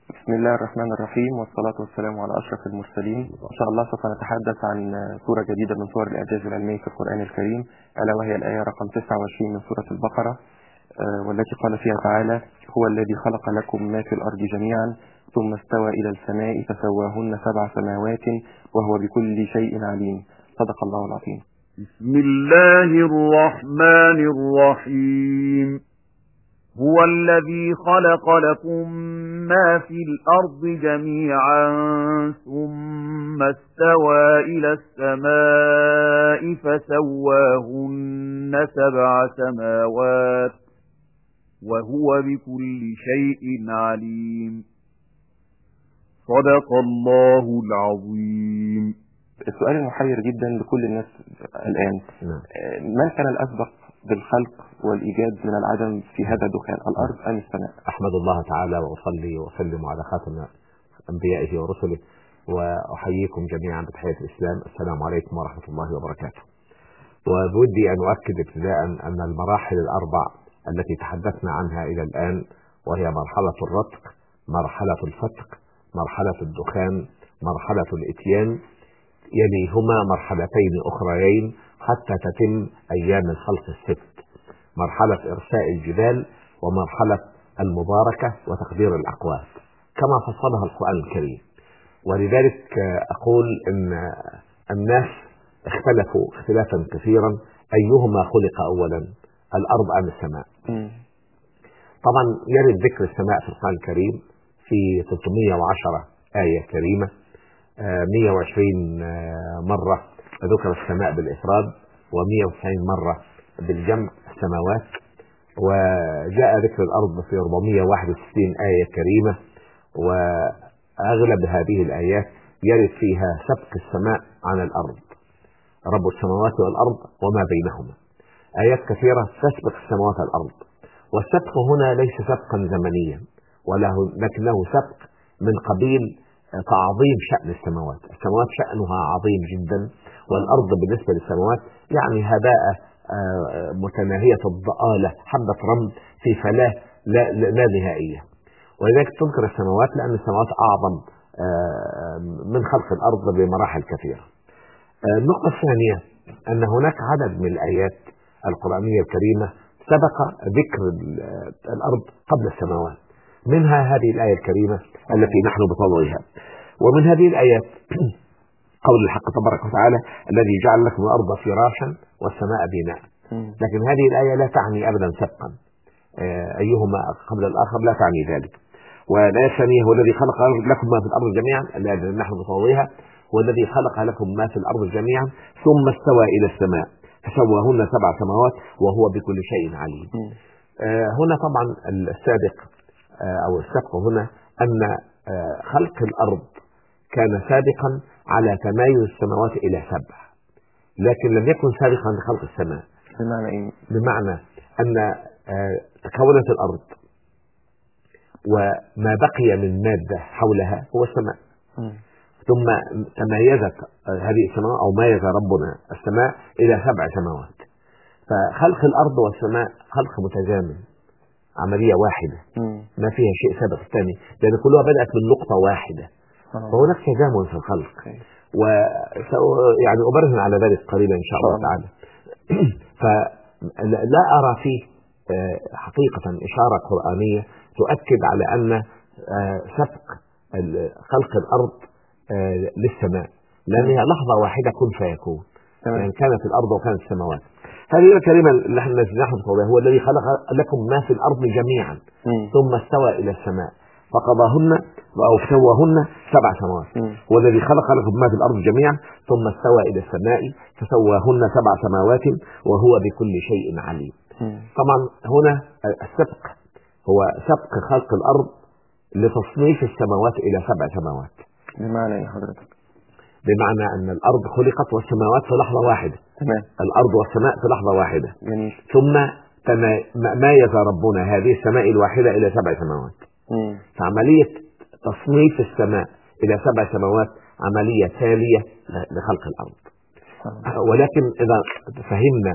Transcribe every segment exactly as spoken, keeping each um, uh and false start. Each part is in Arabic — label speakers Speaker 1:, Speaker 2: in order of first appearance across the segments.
Speaker 1: بسم الله الرحمن الرحيم، والصلاة والسلام على أشرف المرسلين. إن شاء الله سوف نتحدث عن سورة جديدة من سور الإعجاز العلمي في القرآن الكريم، ألا وهي الآية رقم تسعة وعشرين من سورة البقرة، والتي قال فيها تعالى: هو الذي خلق لكم ما في الأرض جميعا ثم استوى إلى السماء فسواهن سبع سماوات وهو بكل شيء عليم. صدق الله العظيم.
Speaker 2: بسم الله الرحمن الرحيم. هو الذي خلق لكم ما في الأرض جميعا ثم استوى إلى السماء فسواهن سبع سماوات وهو بكل شيء عليم. صدق الله العظيم.
Speaker 1: السؤال المحير جدا لكل الناس الآن: من كان الأسبق بالخلق والإيجاد من العدم في هذا الدخان، الأرض أم السماء؟
Speaker 3: أحمد الله تعالى وأصلي وأسلم على خاتم أنبيائه ورسله، وأحييكم جميعا بتحية الإسلام. السلام عليكم ورحمة الله وبركاته. وبودي أن أؤكد ابتداء أن المراحل الأربع التي تحدثنا عنها إلى الآن، وهي مرحلة الرتق، مرحلة الفتق، مرحلة الدخان، مرحلة الإتيان، يليهما مرحلتين أخريين حتى تتم أيام الخلق الست: مرحلة إرساء الجبال ومرحلة المباركة وتقدير الأقوات كما فصلها القرآن الكريم. ولذلك أقول أن الناس اختلفوا اختلافا كثيرا أيهما خلق أولا، الأرض أم السماء. طبعا يرد ذكر السماء في القرآن الكريم في ثلاثمائة وعشرة آية كريمة، مئة وعشرين مرة ذكر السماء بالإفراد ومئة وتسعين مرة بالجمع السماوات، وجاء ذكر الأرض في أربعمئة وواحد وستين آية كريمة، وأغلب هذه الآيات يرد فيها سبق السماء عن الأرض، رب السماوات والأرض وما بينهما. آيات كثيرة تسبق السماوات والأرض، والسبق هنا ليس سبقا زمنيا ولكنه سبق من قبيل تعظيم شأن السماوات. السماوات شأنها عظيم جدا، والأرض بالنسبة للسماوات يعني هباء متناهية الضآلة، حبة رمل في فلاة لا, لا نهائية. ولذلك تذكر السماوات لأن السماوات أعظم من خلق الأرض بمراحل كثيرة. النقطة الثانية أن هناك عدد من الآيات القرآنية الكريمة سبق ذكر الأرض قبل السماوات، منها هذه الآية الكريمة التي نحن بطلعها. ومن هذه الآيات قول الحق تبارك وتعالى: الذي جعل لكم الأرض فراشا والسماء بناء. لكن هذه الآية لا تعني أبدا سبقا أيهما قبل الآخر، لا تعني ذلك. والآية الثانية: هو الذي خلق لكم ما في الأرض جميعا، التي نحن بطلعها، هو الذي خلق لكم ما في الأرض جميعا ثم استوى إلى السماء فسواهن سبع سماوات وهو بكل شيء عليم. هنا طبعا السابق أو السبق هنا أن خلق الأرض كان سابقا على تمايز السماوات إلى سبع، لكن لم يكن سابقا لخلق السماء.
Speaker 1: بمعنى إيه؟
Speaker 3: بمعنى أن تكونت الأرض وما بقي من مادة حولها هو السماء، م. ثم تميزت هذه السماء أو ميز ربنا السماء إلى سبع سماوات. فخلق الأرض والسماء خلق متزامن، عملية واحدة م. ما فيها شيء سابق الثاني، لأن كلها بدأت من نقطة واحدة، فهناك تزامن في الخلق. ويعني أبرهن على ذلك قريبا إن شاء الله تعالى. فلا أرى فيه حقيقة إشارة قرآنية تؤكد على أن سبق خلق الأرض للسماء، لأنها لحظة واحدة كن فيكون، يعني كانت الأرض وكانت السماوات. هذه الكلمة اللي احنا نحن هو الذي خلق لكم ما في الأرض جميعا م. ثم استوى إلى السماء فقضاهن أو سواهن سبع سماوات. هو الذي خلق لكم ما في الأرض جميعا ثم استوى إلى السماء فسواهن سبع سماوات وهو بكل شيء عليم. م. طبعا هنا السبق هو سبق خلق الأرض لتصنيف السماوات إلى سبع سماوات.
Speaker 1: بمعنى ايه حضرتك؟
Speaker 3: بمعنى أن الأرض خلقت والسماوات في لحظة واحدة.
Speaker 1: تمام.
Speaker 3: الأرض والسماء في لحظة واحدة.
Speaker 1: جميل.
Speaker 3: ثم ميز ربنا هذه السماء الواحدة إلى سبع سماوات.
Speaker 1: مم.
Speaker 3: فعملية تصنيف السماء إلى سبع سماوات عملية تالية لخلق الأرض. آه. ولكن إذا فهمنا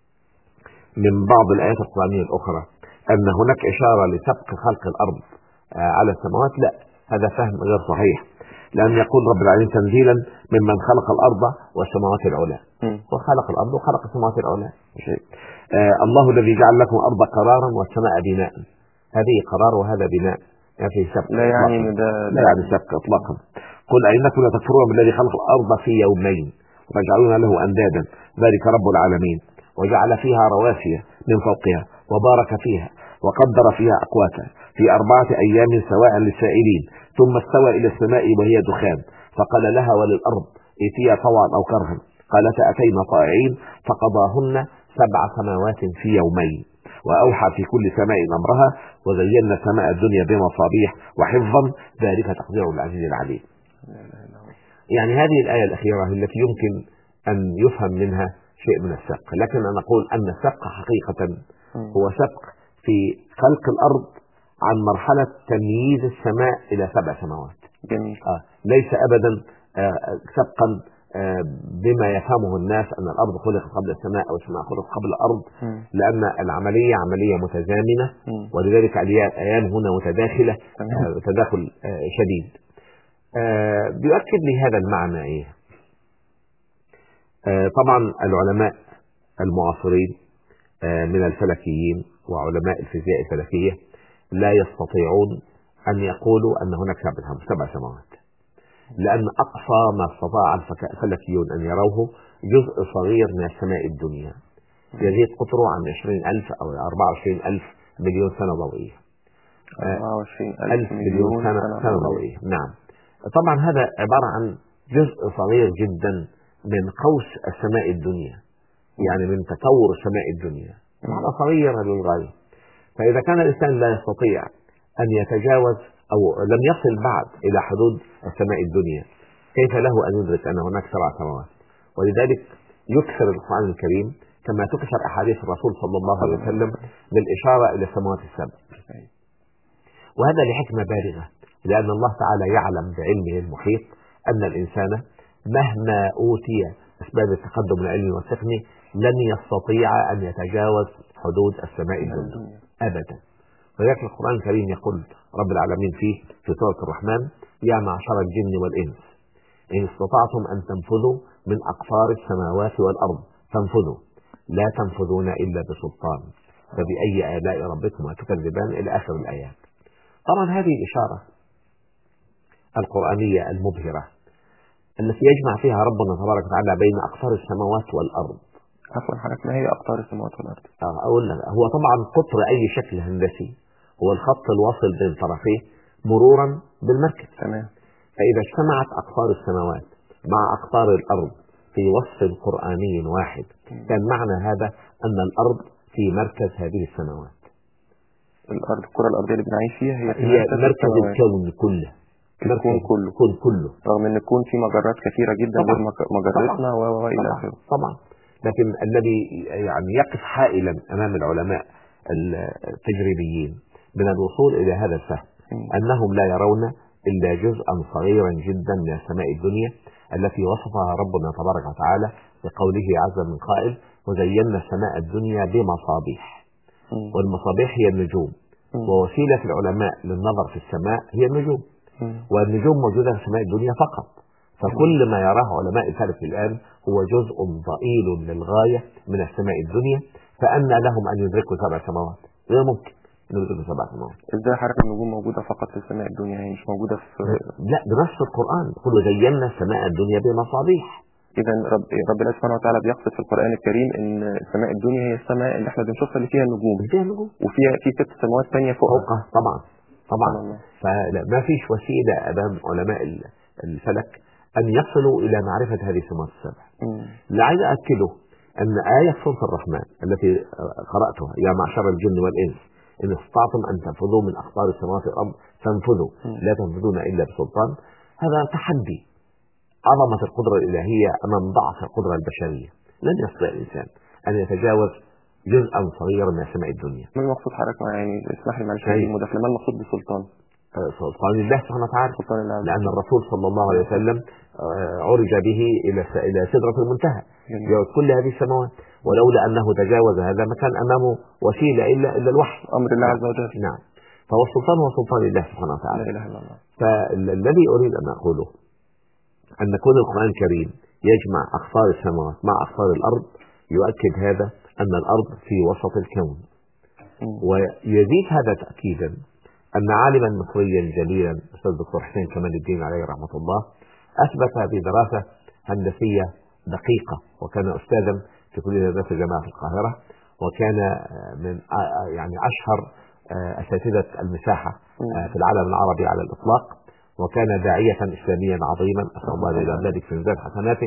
Speaker 3: من بعض الآيات القرآنية الأخرى أن هناك إشارة لسبق خلق الأرض على السماوات، لا، هذا فهم غير صحيح، لأن يقول رب العالمين تنزيلا ممن خلق الأرض والسماوات العلى، وخلق الأرض وخلق السماوات العلى شيء. آه الله الذي جعل لكم الأرض قرارا والسماء بناء، هذه قرار وهذا بناء، ما في سبق،
Speaker 1: لا يعني ده
Speaker 3: لا يعني سبق إطلاقا. قل أئنكم لتكفرون بالذي خلق الأرض في يومين وتجعلون له أندادا ذلك رب العالمين، وجعل فيها رواسي من فوقها وبارك فيها وقدر فيها أقواتها في أربعة أيام سواء للسائلين، ثم استوى إلى السماء وهي دخان فقال لها وللأرض ائتيا طوعا أو كرها قالتا أتينا طائعين فقضاهن سبع سماوات في يومين، وأوحى في كل سماء أمرها وزينا السماء الدنيا بمصابيح وحفظا ذلك تقدير العزيز العليم. يعني هذه الآية الأخيرة التي يمكن أن يفهم منها شيء من السبق، لكن أنا أقول أن السبق حقيقة هو سبق في خلق الأرض عن مرحلة تمييز السماء إلى سبع سماوات.
Speaker 1: جميل.
Speaker 3: آه ليس أبدا آه سبقا آه بما يفهمه الناس أن الأرض خلقت قبل السماء أو السماء خلقت قبل الأرض، م. لأن العملية عملية متزامنة، م. ولذلك الأيام هنا متداخلة، آه تداخل آه شديد. آه بيؤكد لي هذا المعنى إيه؟ آه طبعا العلماء المعاصرين آه من الفلكيين وعلماء الفيزياء الفلكية لا يستطيعون أن يقولوا أن هناك سبع سماوات، لأن أقصى ما استطاع الفلكيون أن يروه جزء صغير من السماء الدنيا يزيد قطره عن عشرين ألف أو أربعة وعشرين ألف مليون سنة ضوئية.
Speaker 1: أربعة وعشرين
Speaker 3: ألف مليون سنة, سنة ضوئية. نعم. طبعا هذا عبارة عن جزء صغير جدا من قوس السماء الدنيا، يعني من تطور السماء الدنيا، هذا صغير للغاية. فإذا كان الإنسان لا يستطيع أن يتجاوز أو لم يصل بعد إلى حدود السماء الدنيا، كيف له أن يدرك أن هناك سبع سماوات؟ ولذلك يكثر القرآن الكريم كما تكثر أحاديث الرسول صلى الله عليه وسلم بالإشارة إلى السماوات السبع، وهذا لحكمة بالغة، لأن الله تعالى يعلم بعلمه المحيط أن الإنسان مهما أوتي أسباب التقدم العلمي والتقني لن يستطيع أن يتجاوز حدود السماء الدنيا أبدا. ولذلك القرآن الكريم يقول رب العالمين فيه في سورة الرحمن: يا معشر الجن والإنس إن استطعتم أن تنفذوا من أقطار السماوات والأرض فانفذوا لا تنفذون إلا بسلطان فبأي آلاء ربكما تكذبان إلى آخر الآيات. طبعا هذه الإشارة القرآنية المبهرة التي يجمع فيها ربنا تبارك وتعالى بين أقطار السماوات والأرض.
Speaker 1: عفوا حضرتك، ما هي أقطار السماوات والأرض؟
Speaker 3: آه أقول لك، هو طبعا قطر أي شكل هندسي هو الخط الواصل بين طرفيه مرورا بالمركز.
Speaker 1: تمام.
Speaker 3: فإذا اجتمعت أقطار السماوات مع أقطار الأرض في وصف قرآني واحد كان معنى هذا أن الأرض في مركز هذه السماوات.
Speaker 1: الأرض الكرة الأرضية اللي بنعيش فيها هي,
Speaker 3: هي مركز الكون كله،
Speaker 1: الكون كله
Speaker 3: الكون كله،
Speaker 1: رغم أن يكون في مجرات كثيرة جدا غير مجرتنا وإلى آخره.
Speaker 3: طبعا، لكن الذي يعني يقف حائلا أمام العلماء التجريبيين من الوصول إلى هذا الفهم أنهم لا يرون إلا جزءا صغيرا جدا من السماء الدنيا التي وصفها ربنا تبارك وتعالى بقوله عز من قائل: وزينا السماء الدنيا بمصابيح. والمصابيح هي النجوم، ووسيلة العلماء للنظر في السماء هي النجوم، والنجوم موجودة في السماء الدنيا فقط. فكل ما يراه علماء الفلك الآن هو جزء ضئيل للغاية من السماء الدنيا، فأنى لهم أن يدركوا سبع سماوات؟ غير ممكن أن يدركوا سبع سماوات.
Speaker 1: إزاي حركة النجوم موجودة فقط في السماء الدنيا، يعني مش موجودة في
Speaker 3: لا بنص القرآن يقول زينا السماء الدنيا بمصابيح.
Speaker 1: إذا رب ربنا سبحانه وتعالى بيقصد في القرآن الكريم إن السماء الدنيا هي السماء اللي إحنا بنشوفها اللي فيها النجوم،
Speaker 3: فيها نجوم،
Speaker 1: وفيها في ست سماوات ثانية فوقها.
Speaker 3: طبعا طبعا. فما فيش وسيلة أمام علماء الفلك أن يصلوا إلى معرفة هذه السماوات السبع. اللي عايز أأكده أن آية سورة الرحمن التي قرأتها: يا معشر الجن والإنس إن استطعتم أن تنفذوا من أقطار السماوات والأرض فانفذوا لا تنفذون إلا بسلطان، هذا تحدي عظمة القدرة الإلهية أمام ضعف القدرة البشرية. لن يستطيع الإنسان أن يتجاوز جزءا صغيرا من السماء الدنيا.
Speaker 1: ما المقصود حضرتك؟ يعني اسمح لي معلش في المداخلة، ما المقصود بسلطان؟
Speaker 3: سلطان الله سبحانه وتعالى، لأن الرسول صلى الله عليه وسلم عرج به إلى إلى سدرة المنتهى يعود كل هذه السماوات، ولولا أنه تجاوز هذا ما كان أمامه وسيلة إلا إلا الوحي،
Speaker 1: أمر الله عز وجل.
Speaker 3: نعم. فهو السلطان هو سلطان الله سبحانه وتعالى.
Speaker 1: لا إله إلا الله.
Speaker 3: فالذي أريد أن أقوله أن كون القرآن الكريم يجمع أقطار السماوات مع أقطار الأرض يؤكد هذا أن الأرض في وسط الكون. ويزيد هذا تأكيدا أن عالما مصريا جليلا الأستاذ الدكتور حسين كمال الدين عليه رحمة الله أثبت بدراسة هندسية دقيقة، وكان أستاذا في كلية هندسة جامعة القاهرة، وكان من يعني أشهر أساتذة المساحة في العالم العربي على الإطلاق، وكان داعية إسلاميا عظيما أسأل الله أن يبارك في ميزان حسناته.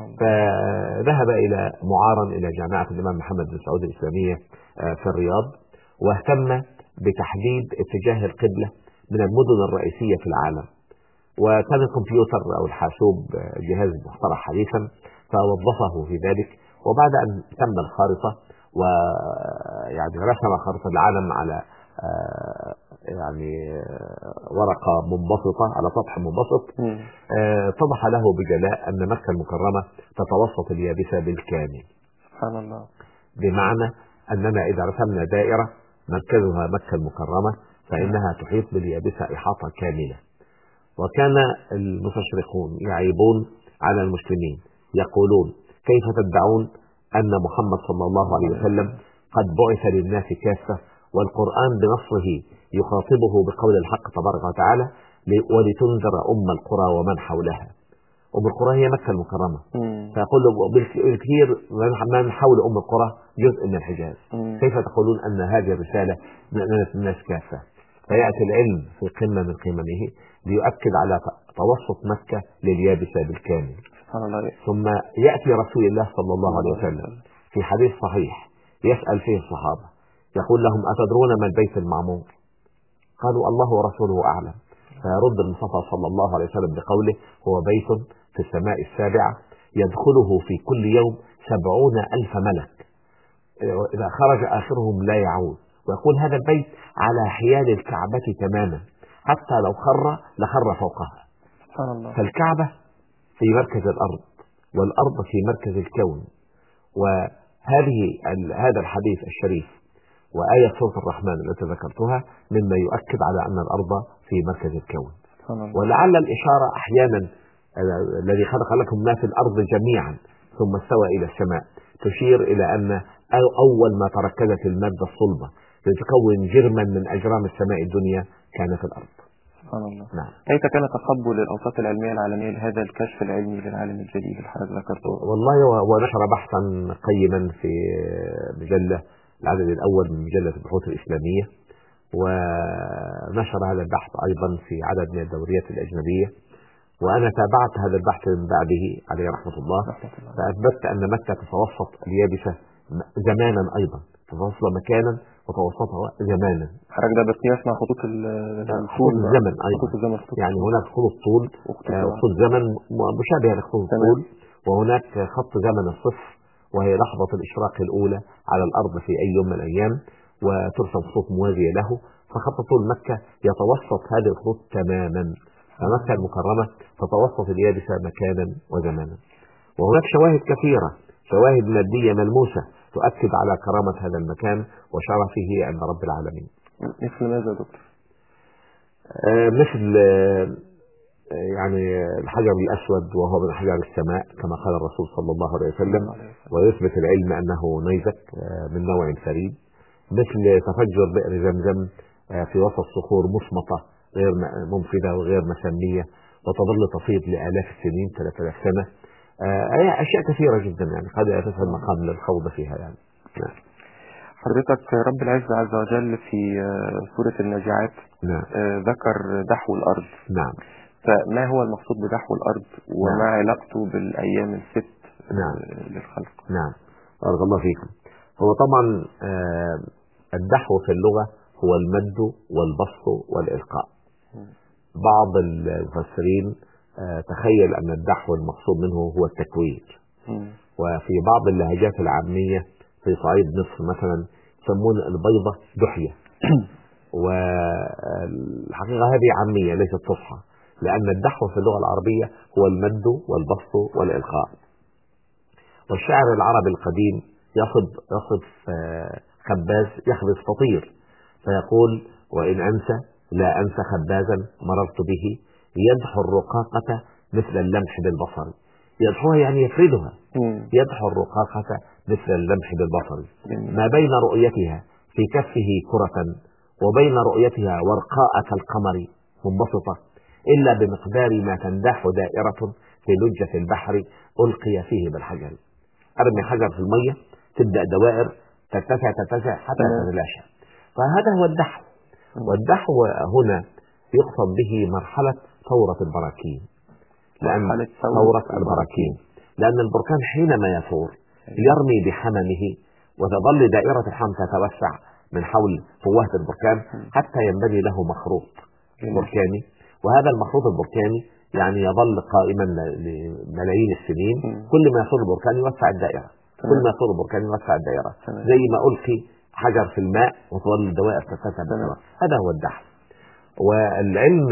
Speaker 3: فذهب إلى معارا إلى جامعة الإمام محمد بن سعود الإسلامية في الرياض، واهتم بتحديد اتجاه القبلة من المدن الرئيسية في العالم. وكان الكمبيوتر أو الحاسوب جهاز مخترع حديثا، فوظفه في ذلك. وبعد أن تم الخارطة ويعني رسم خارطة العالم على يعني ورقة منبسطة على سطح منبسط، اتضح له بجلاء أن مكة المكرمة تتوسط اليابسة بالكامل.
Speaker 1: سبحان الله.
Speaker 3: بمعنى أننا إذا رسمنا دائرة مركزها مكة المكرمة فإنها تحيط باليابسة إحاطة كاملة. وكان المستشرقون يعيبون على المسلمين يقولون كيف تدعون أن محمد صلى الله عليه وسلم قد بعث للناس كافة، والقرآن بنصه يخاطبه بقول الحق تبارك وتعالى ولتنذر أم القرى ومن حولها. أم القرى هي مكة المكرمة، فيقول بالكثير من حول أم القرى جزء من الحجاز، كيف تقولون أن هذه الرسالة نزلت الناس كافة؟ فيأتي العلم في قمة من قممه ليؤكد على توسط مكة لليابسة بالكامل. ثم يأتي رسول الله صلى الله عليه وسلم في حديث صحيح يسأل فيه الصحابة يقول لهم أتدرون ما البيت المعمور؟ قالوا الله ورسوله أعلم. فيرد المصطفى صلى الله عليه وسلم بقوله هو بيت في السماء السابعة يدخله في كل يوم سبعون ألف ملك، إذا خرج آخرهم لا يعود. ويقول هذا البيت على حيال الكعبة تماما، حتى لو خر لخر فوقها. فالكعبة في مركز الأرض والأرض في مركز الكون. وهذه هذا الحديث الشريف وآية سورة الرحمن التي ذكرتها مما يؤكد على أن الأرض في مركز الكون. ولعل الإشارة أحيانا الذي خلق لكم ما في الأرض جميعا ثم استوى إلى السماء تشير إلى أن أول ما تركزت المادة الصلبة لتكون جرما من أجرام السماء الدنيا كان في الأرض.
Speaker 1: سبحان الله.
Speaker 3: نعم.
Speaker 1: كيف كان تقبل الأوساط العلمية العالمية لهذا الكشف العلمي للعالم الجديد اللي حضرتك ذكرته؟
Speaker 3: والله ونشر بحثا قيما في مجلة العدد الأول من مجلة البحوث الإسلامية، ونشر هذا البحث أيضا في عدد من الدوريات الأجنبية. وأنا تابعت هذا البحث من بعده عليه رحمة الله، فأثبتت أن مكة تتوسط اليابسة زمانا أيضا، تتوسط مكانا وتوسطها زمانا.
Speaker 1: حضرتك ده بالقياس مع خطوط
Speaker 3: خطوط الزمن أيضا، يعني هناك خطوط طول وخطوط زمن مشابهة لخطوط الطول، وهناك خط زمن الصفر وهي لحظة الإشراق الأولى على الأرض في أي يوم من الأيام، وترسم خطوط موازية له. فخط طول مكة يتوسط هذه الخطوط تماما، فمكة المكرمة تتوسط اليابسة مكانا وزمانا. وهناك شواهد كثيرة، شواهد مادية ملموسة تؤكد على كرامة هذا المكان وشرفه عند رب العالمين.
Speaker 1: مثل ماذا دكتور؟
Speaker 3: آه مثل آه يعني الحجر الأسود وهو من حجر السماء كما قال الرسول صلى الله عليه وسلم، ويثبت العلم أنه نيزك آه من نوع فريد. مثل تفجر بئر زمزم آه في وسط صخور مصمتة غير منفذة وغير مسمية وتظل تفيض لآلاف السنين ثلاثة آلاف سنة. آه أشياء كثيرة جدا يعني قد يتسع المقام للخوض فيها يعني. نعم.
Speaker 1: حضرتك رب العزة عز وجل في سورة النازعات
Speaker 3: نعم.
Speaker 1: آه ذكر دحو الأرض.
Speaker 3: نعم.
Speaker 1: فما هو المقصود بدحو الأرض وما
Speaker 3: نعم.
Speaker 1: علاقته بالأيام الست
Speaker 3: نعم.
Speaker 1: للخلق؟
Speaker 3: نعم. بارك الله فيكم. هو طبعا آه الدحو في اللغة هو المد والبسط والإلقاء. بعض المفسرين آه تخيل أن الدحو المقصود منه هو التكوير. وفي بعض اللهجات العامية في صعيد مصر مثلا يسمون البيضة دحية. والحقيقة هذه عامية ليست فصحى، لأن الدحو في اللغة العربية هو المد والبسط والإلقاء. والشاعر العربي القديم يصف يصف خباز يخبز فطير فيقول وإن أنسى لا أنسى خبازا مررت به يدحو الرقاقة مثل اللمح بالبصر. يدحوها يعني يفردها، يدحو الرقاقة مثل اللمح بالبصر. ما بين رؤيتها في كفه كرة وبين رؤيتها ورقاء كالقمر منبسطة إلا بمقدار ما تنداح دائرة في لجة البحر ألقي فيه بالحجر. أرمي حجر في المية تبدأ دوائر تتسع تتسع حتى تتلاشى. فهذا هو الدحو. والدحو هنا يقصد به مرحلة ثورة البراكين، لأن ثورة البراكين لأن البركان حينما يثور يرمي بحممه وتظل دائرة الحمم تتوسع من حول فوهة البركان حتى ينبني له مخروط بركاني، وهذا المخروط البركاني يعني يظل قائما لملايين السنين. كل ما يثور البركان يوسع الدائرة، كل ما يثور البركان يوسع الدائرة، زي ما ألقي حجر في الماء وتظل الدوائر تتسع. هذا هو الدحو. والعلم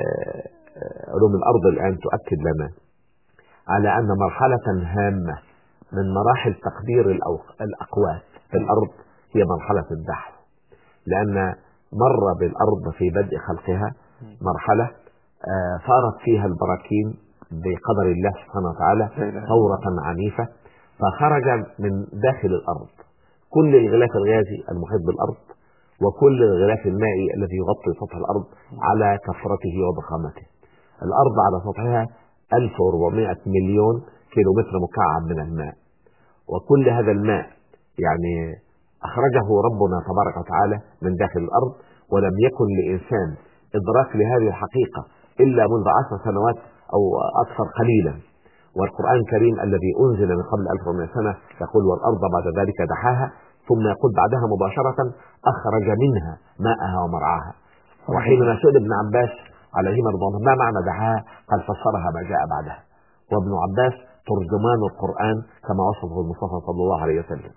Speaker 3: علوم الأرض الآن تؤكد لنا على أن مرحلة هامة من مراحل تقدير الأقوات في الأرض هي مرحلة الدحو، لأن مر بالأرض في بدء خلقها مرحلة صارت فيها البراكين بقدر الله سبحانه وتعالى ثورة عنيفة، فخرج من داخل الأرض كل الغلاف الغازي المحيط بالأرض وكل الغلاف المائي الذي يغطي سطح الأرض على كثرته وضخامته. الأرض على سطحها ألف وأربعمائة مليون كيلومتر مكعب من الماء، وكل هذا الماء يعني أخرجه ربنا تبارك وتعالى من داخل الأرض، ولم يكن لإنسان إدراك لهذه الحقيقة إلا منذ عشر سنوات أو أكثر قليلا. والقرآن الكريم الذي أنزل من قبل ألف وأربعمائة سنة يقول والأرض بعد ذلك دحاها، ثم يقول بعدها مباشرة أخرج منها ماءها ومرعاها. وحينما سئل ابن عباس عليهما رضوان الله ما معنى دحاها قال فسرها ما جاء بعدها. وابن عباس ترجمان القرآن كما وصفه المصطفى صلى الله عليه وسلم.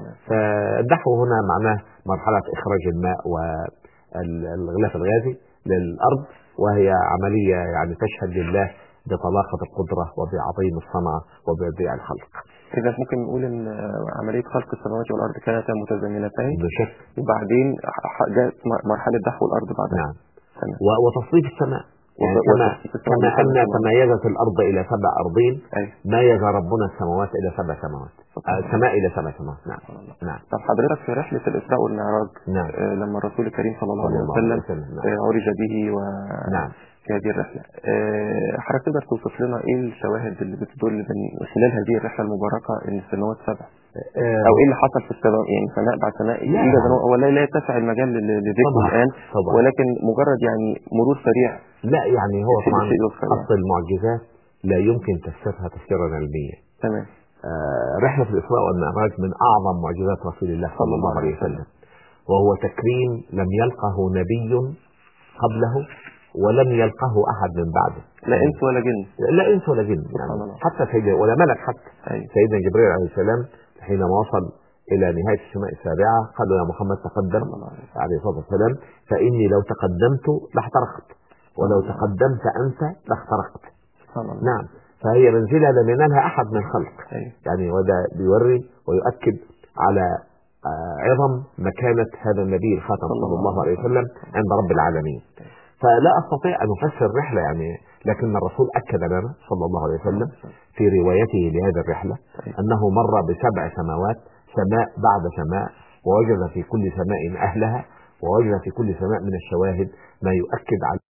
Speaker 3: فالدحو هنا معناه مرحلة إخراج الماء والغلاف الغازي للأرض، وهي عملية يعني تشهد لله بطلاقة القدرة وبعظيم الصنعة وببديع الخلق.
Speaker 1: إذا ممكن نقول إن عملية خلق السماوات والأرض كانتا متزامنتين
Speaker 3: بشكل،
Speaker 1: وبعدين جاءت مرحلة دحو الأرض بعدها.
Speaker 3: نعم. وتصنيف السماء يعني كما كما أن تميزت الأرض إلى سبع أرضين ميز ربنا السماوات إلى سبع سماوات، السماء إلى سبع سماوات. نعم. نعم.
Speaker 1: طب حضرتك في رحلة الإسراء والمعراج
Speaker 3: نعم.
Speaker 1: آه لما الرسول الكريم صلى الله عليه وسلم آه عرج به و
Speaker 3: نعم.
Speaker 1: في هذه الرحلة آه حضرتك تقدر توصف لنا إيه الشواهد اللي بتدل من خلال هذه الرحلة المباركة إن السماوات سبع آه أو إيه اللي حصل في السماء يعني سماء بعد سماء إيه ولا لا يتسع المجال لذكره الآن طبعا. ولكن مجرد يعني مرور سريع.
Speaker 3: لا يعني هو طبعا أصل المعجزات لا يمكن تفسيرها تفسيرا علميا.
Speaker 1: تمام.
Speaker 3: آه رحلة الإسراء والمعراج من أعظم معجزات رسول الله صلى الله عليه وسلم، وهو تكريم لم يلقه نبي قبله ولم يلقه أحد من بعده،
Speaker 1: لا إنس ولا جن،
Speaker 3: لا إنس ولا جن يعني حتى سيدنا ولا ملك حتى. أي. سيدنا جبريل عليه السلام حينما وصل إلى نهاية السماء السابعة قال يا محمد تقدم عليه الصلاة والسلام فإني لو تقدمت لاحترقت ولو تقدمت أنت لاحترقت. نعم. فهي منزلة لم ينالها أحد من خلق. أي. يعني وده بيوري ويؤكد على عظم مكانة هذا النبي الخاتم صلى الله عليه وسلم عند رب العالمين. فلا أستطيع أن أفسر الرحلة يعني، لكن الرسول أكد لنا صلى الله عليه وسلم في روايته لهذه الرحلة أنه مر بسبع سماوات سماء بعد سماء، ووجد في كل سماء أهلها، ووجد في كل سماء من الشواهد ما يؤكد على